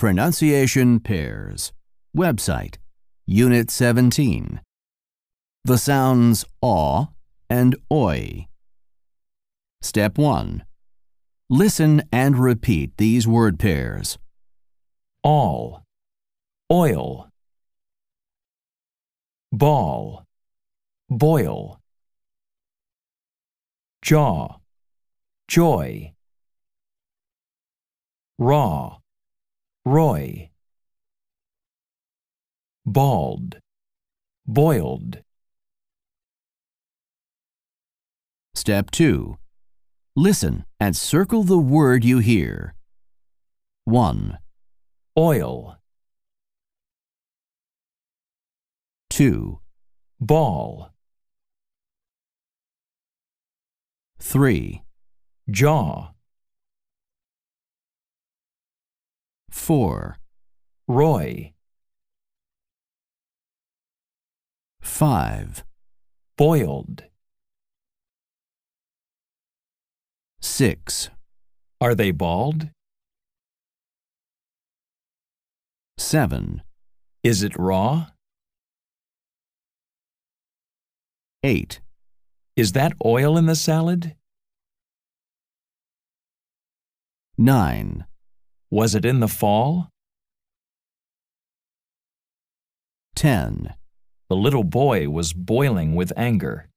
Pronunciation Pairs. Website, Unit 17. The sounds aw and oi. Step 1. Listen and repeat these word pairs. All, oil, ball, boil, jaw, joy, raw, Roy, bald, boiled. Step 2. Listen and circle the word you hear. 1, Oil, 2, ball, 3, jaw, 4, Roy, 5, boiled. 6, Are they bald? 7, Is it raw? 8, Is that oil in the salad? 9, Was it in the fall? 10. The little boy was boiling with anger.